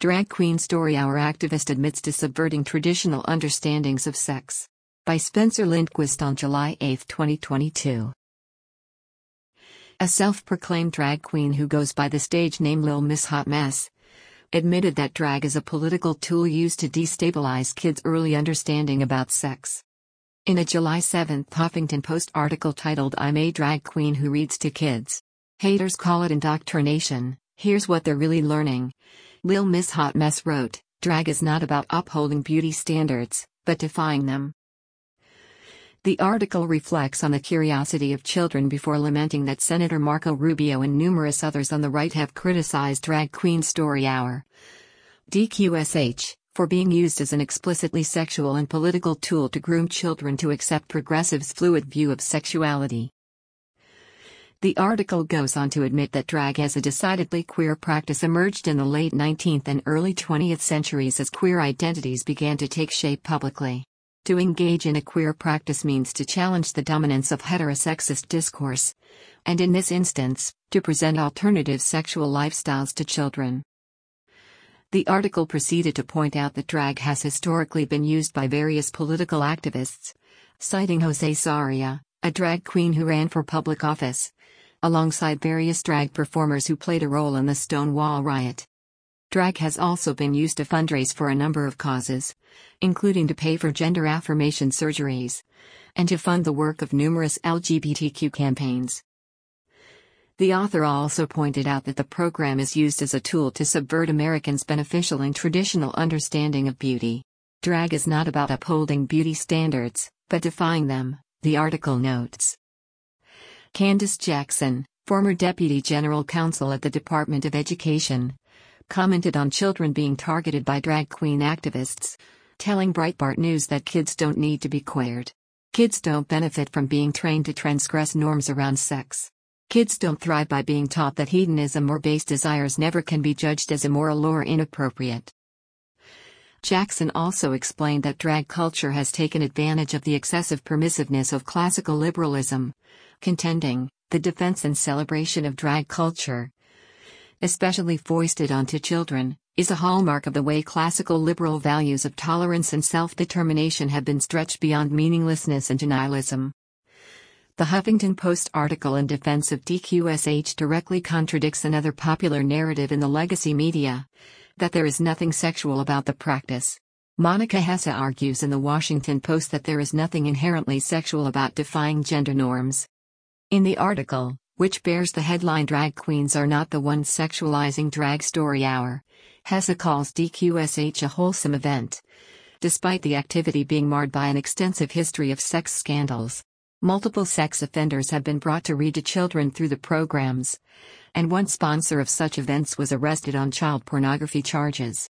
Drag Queen Story Hour activist admits to subverting traditional understandings of sex. By Spencer Lindquist on July 8, 2022. A self-proclaimed drag queen who goes by the stage name Lil Miss Hot Mess admitted that drag is a political tool used to destabilize kids' early understanding about sex. In a July 7 Huffington Post article titled "I'm a Drag Queen Who Reads to Kids. Haters Call It Indoctrination, Here's What They're Really Learning," Lil Miss Hot Mess wrote, "Drag is not about upholding beauty standards, but defying them." The article reflects on the curiosity of children before lamenting that Senator Marco Rubio and numerous others on the right have criticized Drag Queen Story Hour (DQSH) for being used as an explicitly sexual and political tool to groom children to accept progressives' fluid view of sexuality. The article goes on to admit that drag as a decidedly queer practice emerged in the late 19th and early 20th centuries as queer identities began to take shape publicly. To engage in a queer practice means to challenge the dominance of heterosexist discourse, and in this instance, to present alternative sexual lifestyles to children. The article proceeded to point out that drag has historically been used by various political activists, citing Jose Sarria, a drag queen who ran for public office, alongside various drag performers who played a role in the Stonewall riot. Drag has also been used to fundraise for a number of causes, including to pay for gender affirmation surgeries, and to fund the work of numerous LGBTQ campaigns. The author also pointed out that the program is used as a tool to subvert Americans' beneficial and traditional understanding of beauty. Drag is not about upholding beauty standards, but defying them, the article notes. Candace Jackson, former Deputy General Counsel at the Department of Education, commented on children being targeted by drag queen activists, telling Breitbart News that kids don't need to be queered. Kids don't benefit from being trained to transgress norms around sex. Kids don't thrive by being taught that hedonism or base desires never can be judged as immoral or inappropriate. Jackson also explained that drag culture has taken advantage of the excessive permissiveness of classical liberalism, contending, the defense and celebration of drag culture, especially foisted onto children, is a hallmark of the way classical liberal values of tolerance and self-determination have been stretched beyond meaninglessness and denialism. The Huffington Post article in defense of DQSH directly contradicts another popular narrative in the legacy media, that there is nothing sexual about the practice. Monica Hesse argues in the Washington Post that there is nothing inherently sexual about defying gender norms. In the article, which bears the headline "Drag Queens Are Not the Ones Sexualizing Drag Story Hour," Hesse calls DQSH a wholesome event, despite the activity being marred by an extensive history of sex scandals. Multiple sex offenders have been brought to read to children through the programs, and one sponsor of such events was arrested on child pornography charges.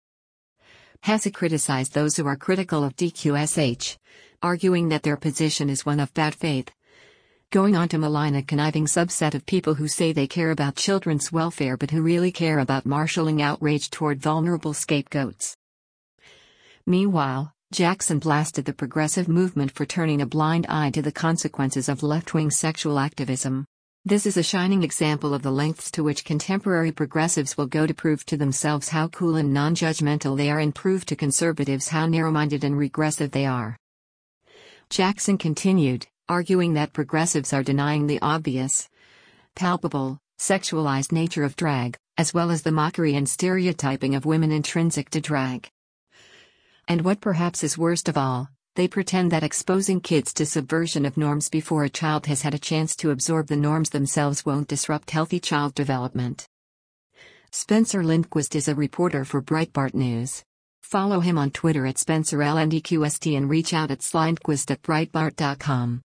Hesse criticized those who are critical of DQSH, arguing that their position is one of bad faith, going on to malign a conniving subset of people who say they care about children's welfare but who really care about marshalling outrage toward vulnerable scapegoats. Meanwhile, Jackson blasted the progressive movement for turning a blind eye to the consequences of left-wing sexual activism. This is a shining example of the lengths to which contemporary progressives will go to prove to themselves how cool and non-judgmental they are and prove to conservatives how narrow-minded and regressive they are. Jackson continued, arguing that progressives are denying the obvious, palpable, sexualized nature of drag, as well as the mockery and stereotyping of women intrinsic to drag. And what perhaps is worst of all, they pretend that exposing kids to subversion of norms before a child has had a chance to absorb the norms themselves won't disrupt healthy child development. Spencer Lindquist is a reporter for Breitbart News. Follow him on Twitter at SpencerLNDQST and reach out at slindquist@breitbart.com.